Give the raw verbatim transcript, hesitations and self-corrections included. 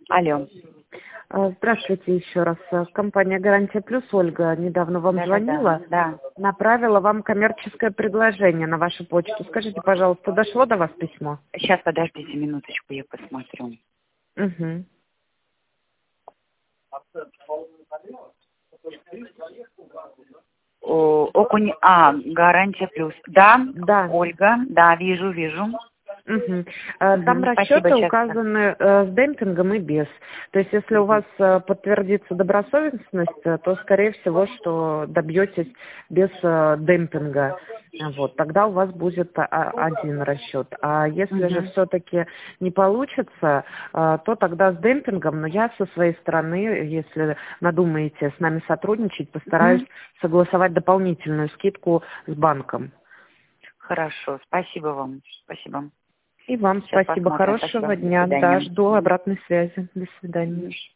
Алло. А, Здравствуйте еще раз. А, Компания «Гарантия Плюс», Ольга недавно вам Да, да, звонила, да. направила вам коммерческое предложение на вашу почту. Скажите, пожалуйста, дошло до вас письмо? Сейчас, подождите минуточку, я посмотрю. Угу. О, окунь, а, гарантия плюс. Да, Да. Ольга, да, вижу, вижу. Угу. Там Мгм, спасибо, расчеты сейчас. указаны э, с демпингом и без. То есть, если у вас э, подтвердится добросовестность, э, то, скорее всего, что добьетесь без э, демпинга. Вот, тогда у вас будет а, один расчет. А если же Мгм. все-таки не получится, э, то тогда с демпингом, но я со своей стороны, если надумаете с нами сотрудничать, постараюсь Мгм. согласовать дополнительную скидку с банком. Хорошо, спасибо вам, спасибо. И вам Сейчас спасибо. посмотрим, Хорошего спасибо, до дня. Да, свидания. жду обратной связи. До свидания. Мгм.